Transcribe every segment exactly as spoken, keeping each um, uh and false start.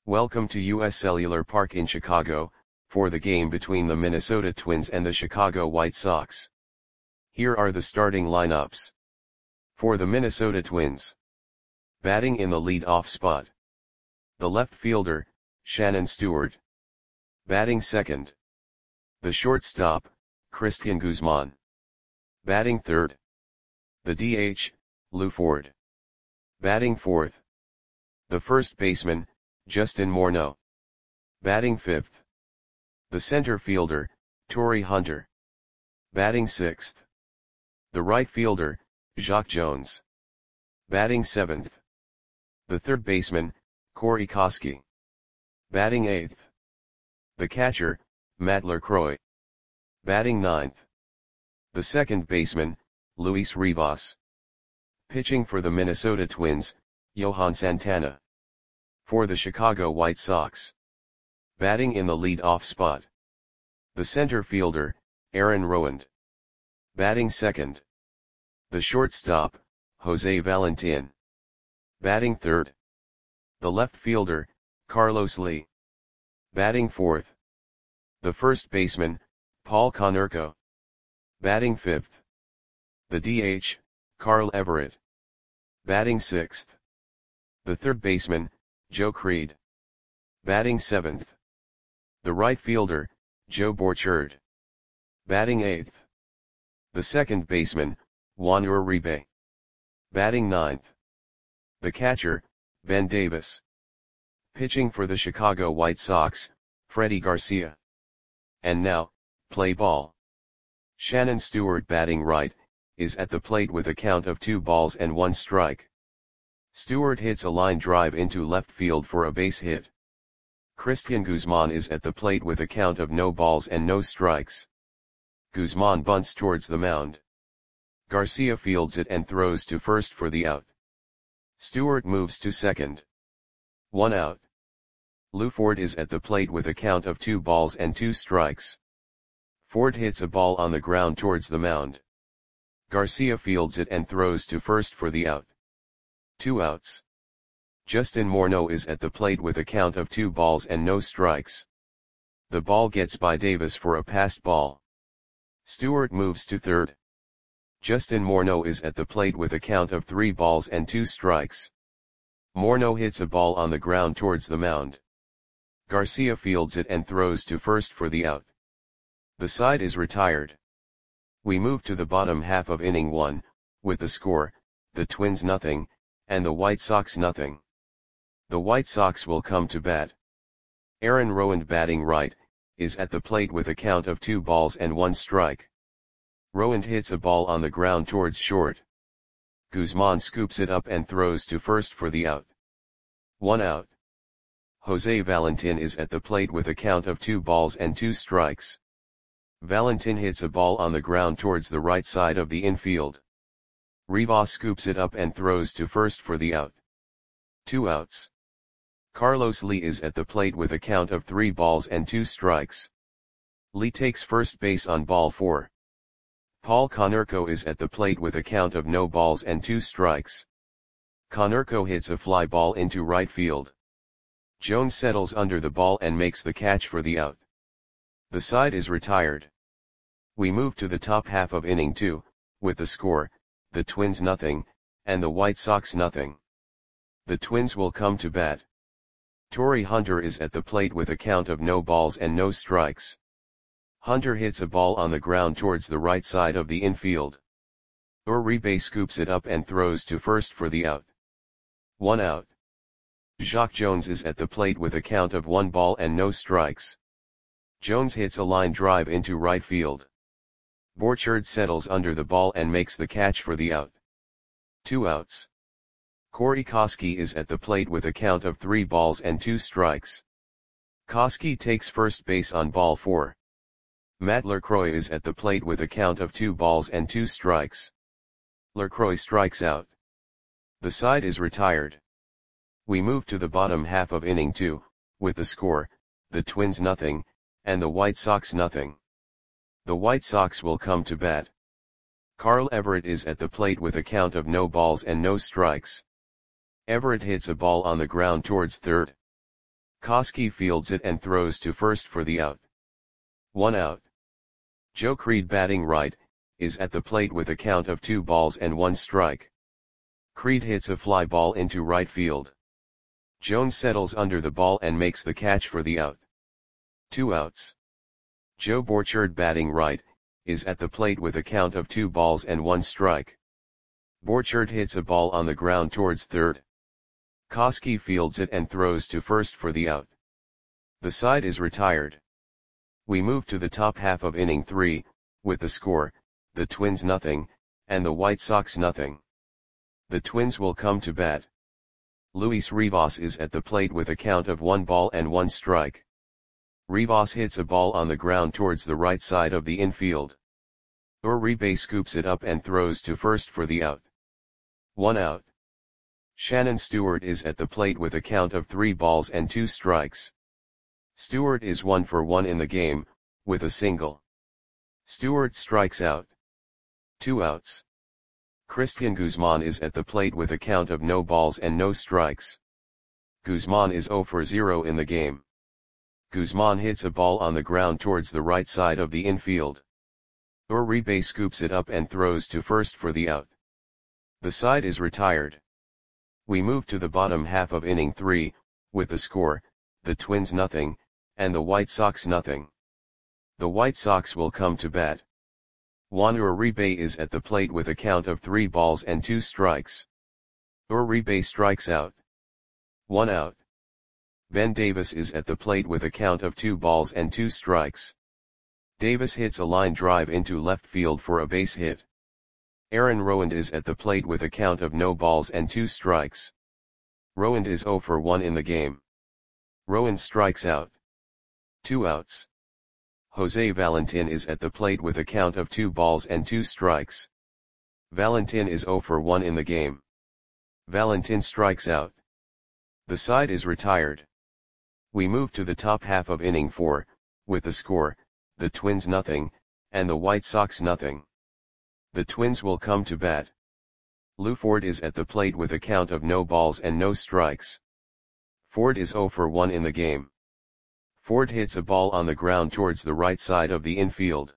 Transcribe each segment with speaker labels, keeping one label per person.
Speaker 1: Welcome to U S Cellular Park in Chicago, for the game between the Minnesota Twins and the Chicago White Sox. Here are the starting lineups. For the Minnesota Twins. Batting in the lead-off spot. The left fielder, Shannon Stewart. Batting second. The shortstop, Cristian Guzman. Batting third. The D H, Lew Ford. Batting fourth. The first baseman, Justin Morneau. Batting fifth. The center fielder, Torii Hunter. Batting sixth. The right fielder, Jacque Jones. Batting seventh. The third baseman, Corey Koskie. Batting eighth. The catcher, Matt LaCroix. Batting ninth. The second baseman, Luis Rivas. Pitching for the Minnesota Twins, Johan Santana. For the Chicago White Sox. Batting in the lead-off spot. The center fielder, Aaron Rowand. Batting second. The shortstop, Jose Valentin. Batting third. The left fielder, Carlos Lee. Batting fourth. The first baseman, Paul Konerko. Batting fifth. The D H, Carl Everett. Batting sixth. The third baseman, Joe Creed. Batting seventh. The right fielder, Joe Borchard. Batting eighth. The second baseman, Juan Uribe. Batting ninth. The catcher, Ben Davis. Pitching for the Chicago White Sox, Freddie Garcia. And now, play ball. Shannon Stewart, batting right, is at the plate with a count of two balls and one strike. Stewart hits a line drive into left field for a base hit. Cristian Guzman is at the plate with a count of no balls and no strikes. Guzman bunts towards the mound. Garcia fields it and throws to first for the out. Stewart moves to second. One out. Lew Ford is at the plate with a count of two balls and two strikes. Ford hits a ball on the ground towards the mound. Garcia fields it and throws to first for the out. Two outs. Justin Morneau is at the plate with a count of two balls and no strikes. The ball gets by Davis for a passed ball. Stewart moves to third. Justin Morneau is at the plate with a count of three balls and two strikes. Morneau hits a ball on the ground towards the mound. Garcia fields it and throws to first for the out. The side is retired. We move to the bottom half of inning one, with the score, the Twins nothing, and the White Sox nothing. The White Sox will come to bat. Aaron Rowand, batting right, is at the plate with a count of two balls and one strike. Rowand hits a ball on the ground towards short. Guzman scoops it up and throws to first for the out. One out. Jose Valentin is at the plate with a count of two balls and two strikes. Valentin hits a ball on the ground towards the right side of the infield. Rivas scoops it up and throws to first for the out. Two outs. Carlos Lee is at the plate with a count of three balls and two strikes. Lee takes first base on ball four. Paul Konerko is at the plate with a count of no balls and two strikes. Konerko hits a fly ball into right field. Jones settles under the ball and makes the catch for the out. The side is retired. We move to the top half of inning two, with the score, the Twins nothing, and the White Sox nothing. The Twins will come to bat. Torii Hunter is at the plate with a count of no balls and no strikes. Hunter hits a ball on the ground towards the right side of the infield. Uribe scoops it up and throws to first for the out. One out. Jacque Jones is at the plate with a count of one ball and no strikes. Jones hits a line drive into right field. Borchard settles under the ball and makes the catch for the out. Two outs. Corey Koskie is at the plate with a count of three balls and two strikes. Koskie takes first base on ball four. Matt LaCroix is at the plate with a count of two balls and two strikes. LaCroix strikes out. The side is retired. We move to the bottom half of inning two, with the score, the Twins nothing, and the White Sox nothing. The White Sox will come to bat. Carl Everett is at the plate with a count of no balls and no strikes. Everett hits a ball on the ground towards third. Koski fields it and throws to first for the out. One out. Joe Creed, batting right, is at the plate with a count of two balls and one strike. Creed hits a fly ball into right field. Jones settles under the ball and makes the catch for the out. Two outs. Joe Borchard, batting right, is at the plate with a count of two balls and one strike. Borchard hits a ball on the ground towards third. Koski fields it and throws to first for the out. The side is retired. We move to the top half of inning three, with the score, the Twins nothing, and the White Sox nothing. The Twins will come to bat. Luis Rivas is at the plate with a count of one ball and one strike. Rivas hits a ball on the ground towards the right side of the infield. Uribe scoops it up and throws to first for the out. One out. Shannon Stewart is at the plate with a count of three balls and two strikes. Stewart is one for one in the game, with a single. Stewart strikes out. Two outs. Christian Guzman is at the plate with a count of no balls and no strikes. Guzman is zero for zero in the game. Guzman hits a ball on the ground towards the right side of the infield. Uribe scoops it up and throws to first for the out. The side is retired. We move to the bottom half of inning three, with the score, the Twins nothing, and the White Sox nothing. The White Sox will come to bat. Juan Uribe is at the plate with a count of three balls and two strikes. Uribe strikes out. One out. Ben Davis is at the plate with a count of two balls and two strikes. Davis hits a line drive into left field for a base hit. Aaron Rowand is at the plate with a count of no balls and two strikes. Rowand is zero for one in the game. Rowand strikes out. Two outs. Jose Valentin is at the plate with a count of two balls and two strikes. Valentin is zero for one in the game. Valentin strikes out. The side is retired. We move to the top half of inning four, with the score, the Twins nothing, and the White Sox nothing. The Twins will come to bat. Lou Ford is at the plate with a count of no balls and no strikes. Ford is zero for one in the game. Ford hits a ball on the ground towards the right side of the infield.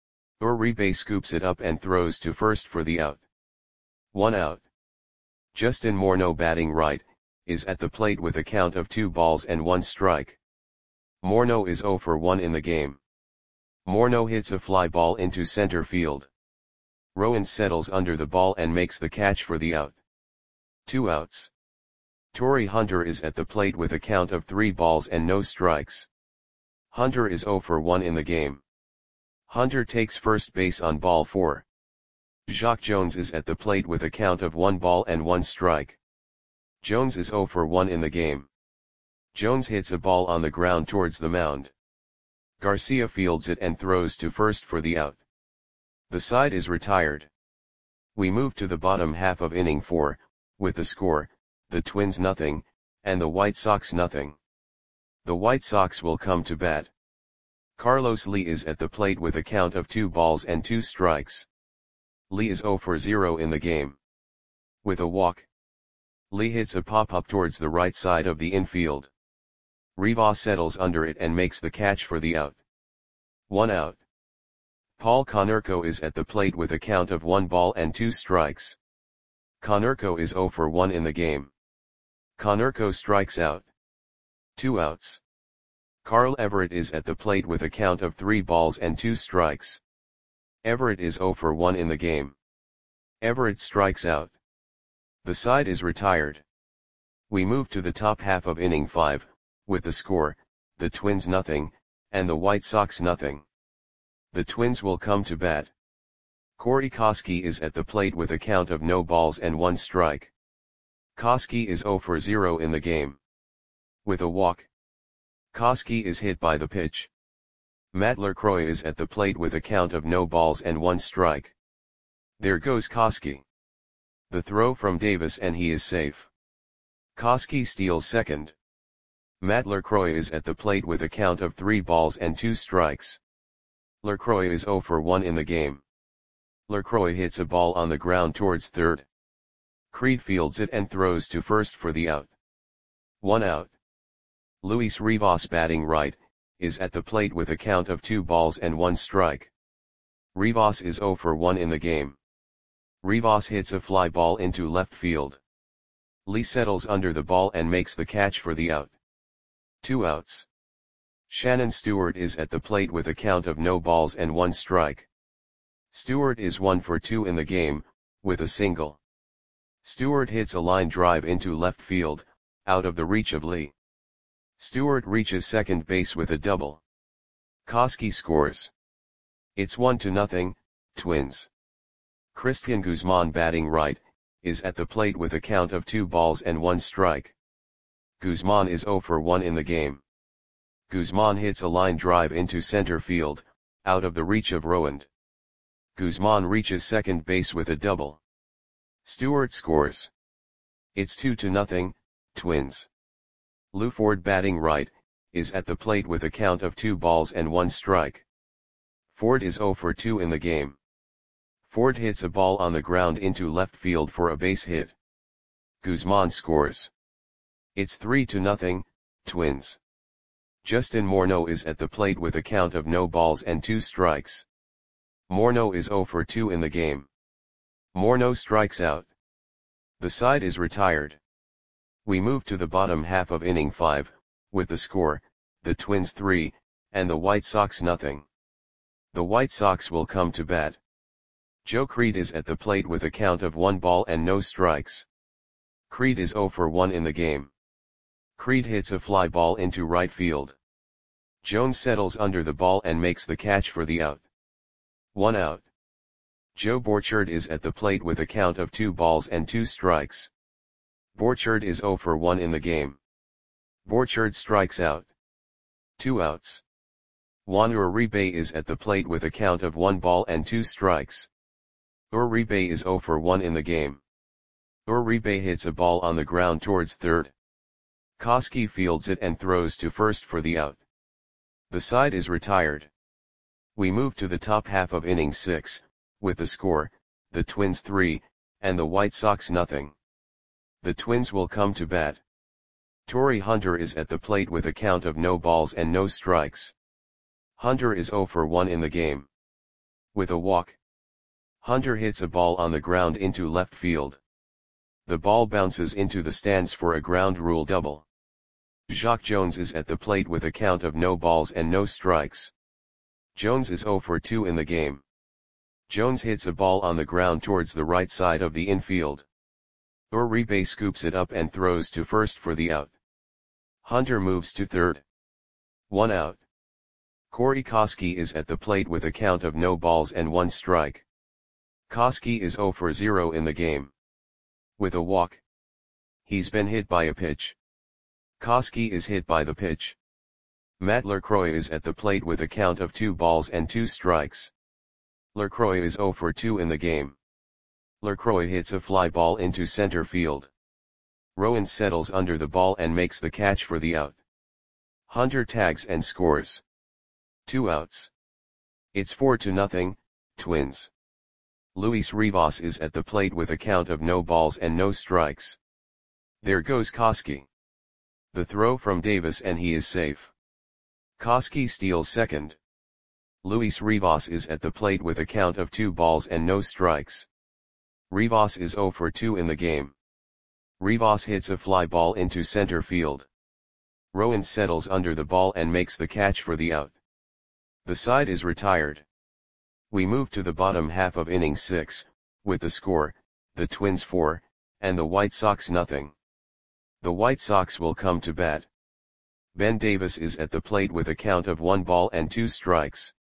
Speaker 1: Uribe scoops it up and throws to first for the out. One out. Justin Morneau, batting right, is at the plate with a count of two balls and one strike. Morneau is zero for one in the game. Morneau hits a fly ball into center field. Rowand settles under the ball and makes the catch for the out. Two outs. Torrey Hunter is at the plate with a count of three balls and no strikes. Hunter is zero for one in the game. Hunter takes first base on ball four. Jacque Jones is at the plate with a count of one ball and one strike. Jones is zero for one in the game. Jones hits a ball on the ground towards the mound. Garcia fields it and throws to first for the out. The side is retired. We move to the bottom half of inning four, with the score, the Twins nothing, and the White Sox nothing. The White Sox will come to bat. Carlos Lee is at the plate with a count of two balls and two strikes. Lee is zero for zero in the game. With a walk. Lee hits a pop-up towards the right side of the infield. Rivas settles under it and makes the catch for the out. One out. Paul Konerko is at the plate with a count of one ball and two strikes. Konerko is zero for one in the game. Konerko strikes out. Two outs. Carl Everett is at the plate with a count of three balls and two strikes. Everett is zero for one in the game. Everett strikes out. The side is retired. We move to the top half of inning five, with the score, the Twins nothing, and the White Sox nothing. The Twins will come to bat. Corey Koski is at the plate with a count of no balls and one strike. Koski is zero for zero in the game. With a walk. Koski is hit by the pitch. Matt LaCroix is at the plate with a count of no balls and one strike. There goes Koski. The throw from Davis and he is safe. Koski steals second. Matt LaCroix is at the plate with a count of three balls and two strikes. LaCroix is zero for one in the game. LaCroix hits a ball on the ground towards third. Creed fields it and throws to first for the out. One out. Luis Rivas batting right, is at the plate with a count of two balls and one strike. Rivas is zero for one in the game. Rivas hits a fly ball into left field. Lee settles under the ball and makes the catch for the out. Two outs. Shannon Stewart is at the plate with a count of no balls and one strike. Stewart is one for two in the game, with a single. Stewart hits a line drive into left field, out of the reach of Lee. Stewart reaches second base with a double. Koski scores. It's one to nothing, Twins. Christian Guzman batting right, is at the plate with a count of two balls and one strike. Guzman is zero for one in the game. Guzman hits a line drive into center field, out of the reach of Rowand. Guzman reaches second base with a double. Stewart scores. It's two to nothing, Twins. Lou Ford batting right, is at the plate with a count of two balls and one strike. Ford is zero for two in the game. Ford hits a ball on the ground into left field for a base hit. Guzman scores. It's three to nothing, Twins. Justin Morneau is at the plate with a count of no balls and two strikes. Morneau is zero for two in the game. Morneau strikes out. The side is retired. We move to the bottom half of inning five, with the score, the Twins three, and the White Sox nothing. The White Sox will come to bat. Joe Creed is at the plate with a count of one ball and no strikes. Creed is zero for one in the game. Creed hits a fly ball into right field. Jones settles under the ball and makes the catch for the out. One out. Joe Borchard is at the plate with a count of two balls and two strikes. Borchard is zero for one in the game. Borchard strikes out. Two outs. Juan Uribe is at the plate with a count of one ball and two strikes. Uribe is zero for one in the game. Uribe hits a ball on the ground towards third. Koski fields it and throws to first for the out. The side is retired. We move to the top half of inning six, with the score, the Twins three, and the White Sox nothing. The Twins will come to bat. Torrey Hunter is at the plate with a count of no balls and no strikes. Hunter is zero for one in the game. With a walk. Hunter hits a ball on the ground into left field. The ball bounces into the stands for a ground rule double. Jacque Jones is at the plate with a count of no balls and no strikes. Jones is zero for two in the game. Jones hits a ball on the ground towards the right side of the infield. Uribe scoops it up and throws to first for the out. Hunter moves to third. One out. Corey Koski is at the plate with a count of no balls and one strike. Koski is zero for zero in the game. With a walk. He's been hit by a pitch. Koski is hit by the pitch. Matt LaCroix is at the plate with a count of two balls and two strikes. LaCroix is zero for two in the game. LaCroix hits a fly ball into center field. Rowan settles under the ball and makes the catch for the out. Hunter tags and scores. Two outs. It's four to nothing, Twins. Luis Rivas is at the plate with a count of no balls and no strikes. There goes Koski. The throw from Davis and he is safe. Koski steals second. Luis Rivas is at the plate with a count of two balls and no strikes. Rivas is zero for two in the game. Rivas hits a fly ball into center field. Rowan settles under the ball and makes the catch for the out. The side is retired. We move to the bottom half of inning six, with the score, the Twins four, and the White Sox nothing. The White Sox will come to bat. Ben Davis is at the plate with a count of one ball and two strikes.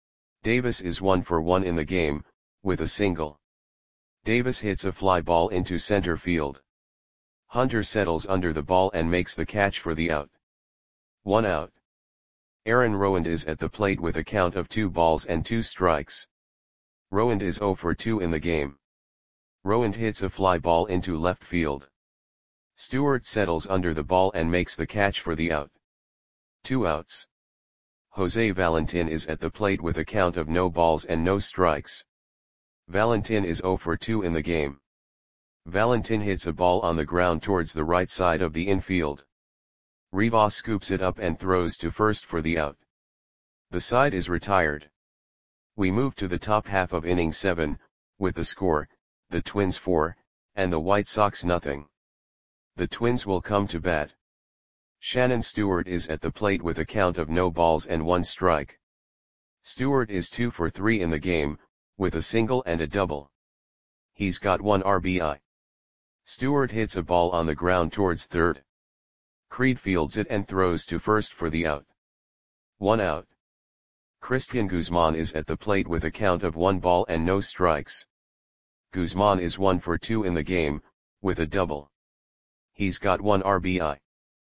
Speaker 1: Davis is one for one in the game, with a single. Davis hits a fly ball into center field. Hunter settles under the ball and makes the catch for the out. One out. Aaron Rowand is at the plate with a count of two balls and two strikes. Rowand is zero for two in the game. Rowand hits a fly ball into left field. Stewart settles under the ball and makes the catch for the out. Two outs. Jose Valentin is at the plate with a count of no balls and no strikes. Valentin is zero for two in the game. Valentin hits a ball on the ground towards the right side of the infield. Rivas scoops it up and throws to first for the out. The side is retired. We move to the top half of inning seven, with the score, the Twins four, and the White Sox nothing. The Twins will come to bat. Shannon Stewart is at the plate with a count of no balls and one strike. Stewart is two for three in the game, with a single and a double. He's got one R B I. Stewart hits a ball on the ground towards third. Creed fields it and throws to first for the out. One out. Christian Guzman is at the plate with a count of one ball and no strikes. Guzman is one for two in the game, with a double. He's got one R B I.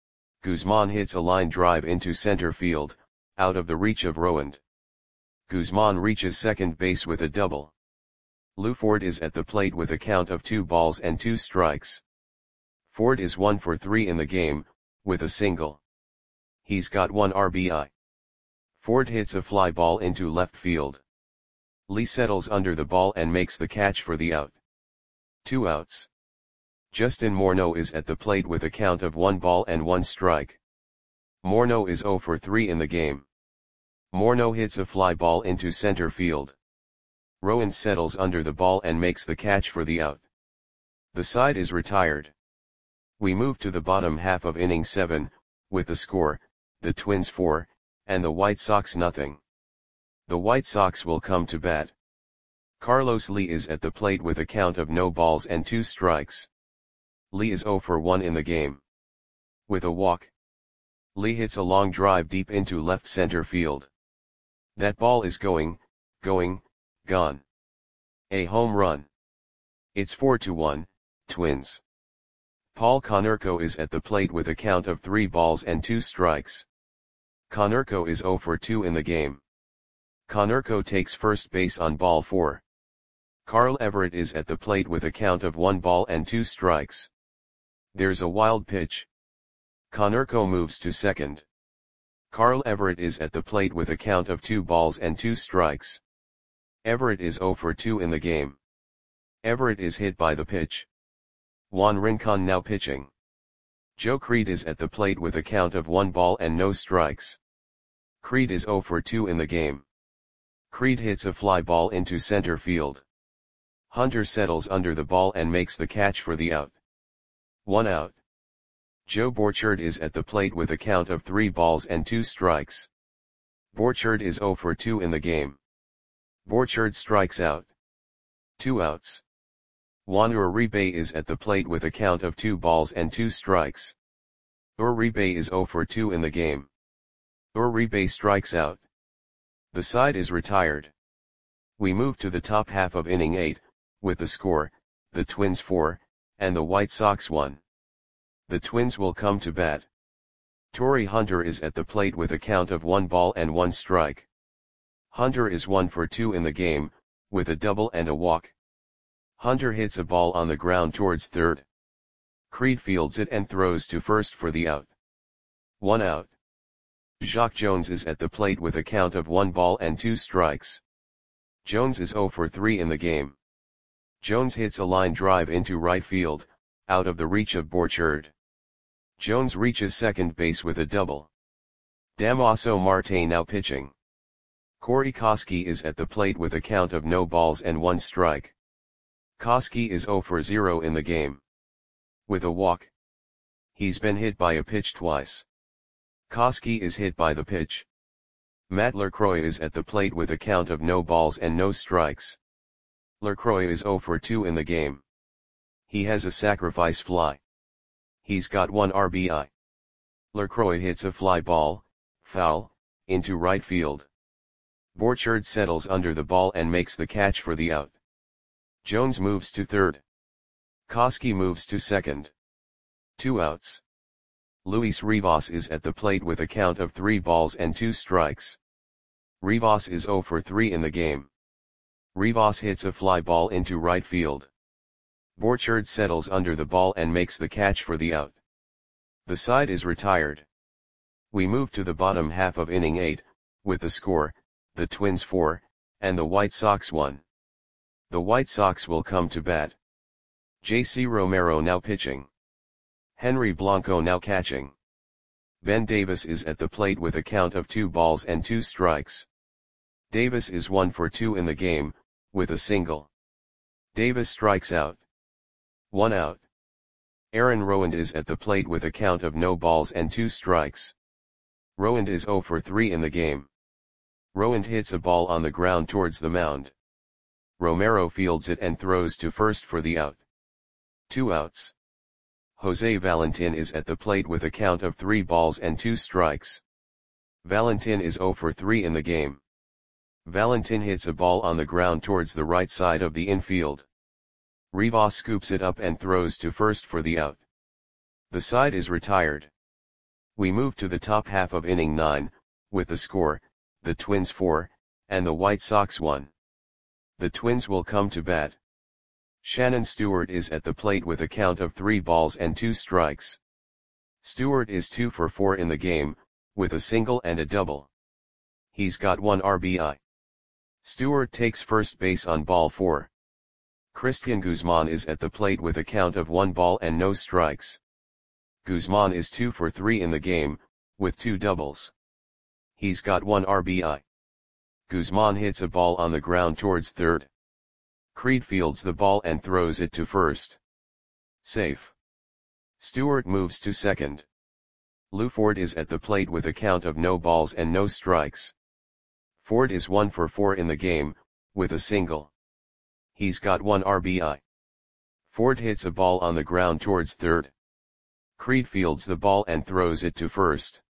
Speaker 1: Guzman hits a line drive into center field, out of the reach of Rowand. Guzman reaches second base with a double. Lou Ford is at the plate with a count of two balls and two strikes. Ford is one for three in the game, with a single. He's got one R B I. Ford hits a fly ball into left field. Lee settles under the ball and makes the catch for the out. Two outs. Justin Morneau is at the plate with a count of one ball and one strike. Morneau is zero for three in the game. Morneau hits a fly ball into center field. Rowand settles under the ball and makes the catch for the out. The side is retired. We move to the bottom half of inning seven, with the score, the Twins four, and the White Sox nothing. The White Sox will come to bat. Carlos Lee is at the plate with a count of no balls and two strikes. Lee is zero for one in the game. With a walk. Lee hits a long drive deep into left center field. That ball is going, going, gone. A home run. It's four to one, Twins. Paul Konerko is at the plate with a count of three balls and two strikes. Konerko is zero for two in the game. Konerko takes first base on ball four. Carl Everett is at the plate with a count of one ball and two strikes. There's a wild pitch. Konerko moves to second. Carl Everett is at the plate with a count of two balls and two strikes. Everett is zero for two in the game. Everett is hit by the pitch. Juan Rincon now pitching. Joe Creed is at the plate with a count of one ball and no strikes. Creed is zero for two in the game. Creed hits a fly ball into center field. Hunter settles under the ball and makes the catch for the out. One out. Joe Borchard is at the plate with a count of three balls and two strikes. Borchard is zero for two in the game. Borchard strikes out. Two outs. Juan Uribe is at the plate with a count of two balls and two strikes. Uribe is zero for two in the game. Uribe strikes out. The side is retired. We move to the top half of inning eight, with the score, the Twins four, and the White Sox one. The Twins will come to bat. Torrey Hunter is at the plate with a count of one ball and one strike. Hunter is one for two in the game, with a double and a walk. Hunter hits a ball on the ground towards third. Creed fields it and throws to first for the out. One out. Jacque Jones is at the plate with a count of one ball and two strikes. Jones is zero for three in the game. Jones hits a line drive into right field, out of the reach of Borchard. Jones reaches second base with a double. Damaso Marte now pitching. Corey Koskie is at the plate with a count of no balls and one strike. Koskie is zero for zero in the game. With a walk. He's been hit by a pitch twice. Koskie is hit by the pitch. Matt LaCroix is at the plate with a count of no balls and no strikes. LaCroix is zero for two in the game. He has a sacrifice fly. He's got one R B I. LaCroix hits a fly ball, foul, into right field. Borchard settles under the ball and makes the catch for the out. Jones moves to third. Koskie moves to second. Two outs. Luis Rivas is at the plate with a count of three balls and two strikes. Rivas is zero for three in the game. Rivas hits a fly ball into right field. Borchard settles under the ball and makes the catch for the out. The side is retired. We move to the bottom half of inning eight, with the score, the Twins four, and the White Sox one. The White Sox will come to bat. J C Romero now pitching. Henry Blanco now catching. Ben Davis is at the plate with a count of two balls and two strikes. Davis is one for two in the game, with a single. Davis strikes out. One out. Aaron Rowand is at the plate with a count of no balls and two strikes. Rowand is zero for three in the game. Rowand hits a ball on the ground towards the mound. Romero fields it and throws to first for the out. Two outs. Jose Valentin is at the plate with a count of three balls and two strikes. Valentin is zero for three in the game. Valentin hits a ball on the ground towards the right side of the infield. Rivas scoops it up and throws to first for the out. The side is retired. We move to the top half of inning nine, with the score, the Twins four, and the White Sox one. The Twins will come to bat. Shannon Stewart is at the plate with a count of three balls and two strikes. Stewart is two for four in the game, with a single and a double. He's got one R B I. Stewart takes first base on ball four. Christian Guzman is at the plate with a count of one ball and no strikes. Guzman is two for three in the game, with two doubles. He's got one R B I. Guzman hits a ball on the ground towards third. Creed fields the ball and throws it to first. Safe. Stewart moves to second. Lou Ford is at the plate with a count of no balls and no strikes. Ford is one for four in the game, with a single. He's got one R B I. Ford hits a ball on the ground towards third. Creed fields the ball and throws it to first.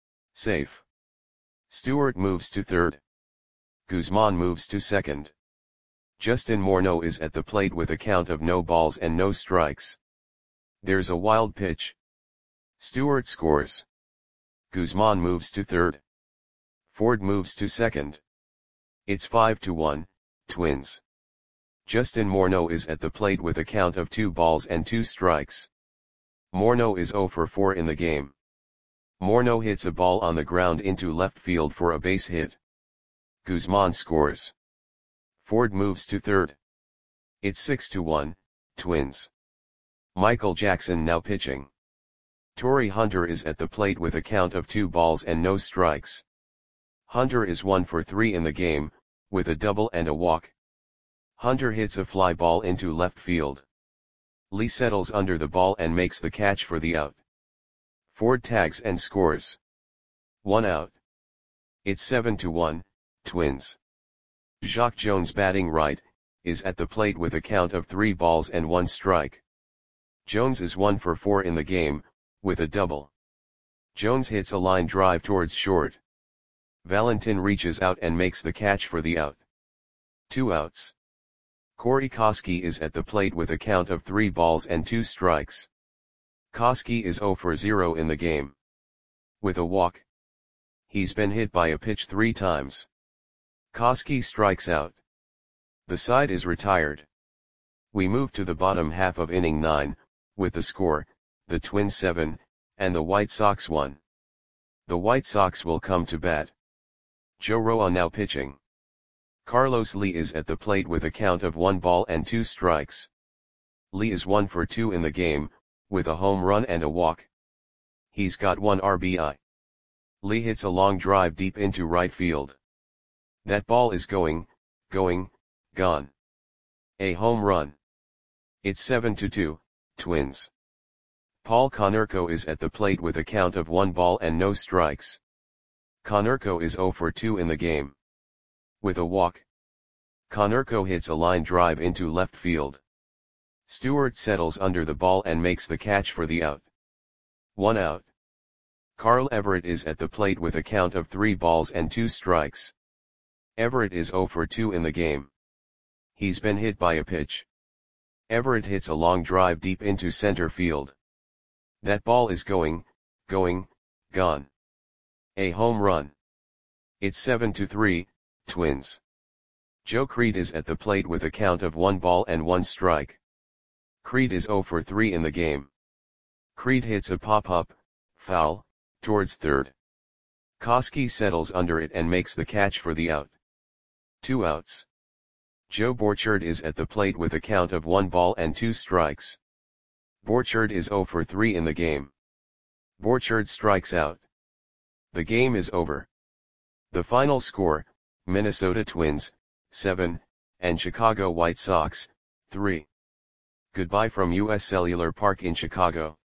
Speaker 1: Safe. Stewart moves to third. Guzman moves to second. Justin Morneau is at the plate with a count of no balls and no strikes. There's a wild pitch. Stewart scores. Guzman moves to third. Ford moves to second. It's five to one, Twins. Justin Morneau is at the plate with a count of two balls and two strikes. Morneau is zero for four in the game. Morneau hits a ball on the ground into left field for a base hit. Guzman scores. Ford moves to third. It's six to one, Twins. Michael Jackson now pitching. Torrey Hunter is at the plate with a count of two balls and no strikes. Hunter is one for three in the game, with a double and a walk. Hunter hits a fly ball into left field. Lee settles under the ball and makes the catch for the out. Ford tags and scores. One out. It's seven to one, Twins. Jacque Jones batting right, is at the plate with a count of three balls and one strike. Jones is one for four in the game, with a double. Jones hits a line drive towards short. Valentin reaches out and makes the catch for the out. Two outs. Corey Koskie is at the plate with a count of three balls and two strikes. Koskie is zero for zero in the game. With a walk. He's been hit by a pitch three times. Koskie strikes out. The side is retired. We move to the bottom half of inning nine, with the score, the Twins seven, and the White Sox one. The White Sox will come to bat. Joe Roa now pitching. Carlos Lee is at the plate with a count of one ball and two strikes. Lee is one for two in the game, with a home run and a walk. He's got one R B I. Lee hits a long drive deep into right field. That ball is going, going, gone. A home run. It's seven to two, Twins. Paul Konerko is at the plate with a count of one ball and no strikes. Konerko is zero for two in the game. With a walk. Konerko hits a line drive into left field. Stewart settles under the ball and makes the catch for the out. One out. Carl Everett is at the plate with a count of three balls and two strikes. Everett is zero for two in the game. He's been hit by a pitch. Everett hits a long drive deep into center field. That ball is going, going, gone. A home run. It's seven to three, Twins. Joe Creed is at the plate with a count of one ball and one strike. Creed is zero for three in the game. Creed hits a pop-up, foul, towards third. Koskie settles under it and makes the catch for the out. Two outs. Joe Borchard is at the plate with a count of one ball and two strikes. Borchard is zero for three in the game. Borchard strikes out. The game is over. The final score, Minnesota Twins, seven, and Chicago White Sox, three. Goodbye from U S Cellular Park in Chicago.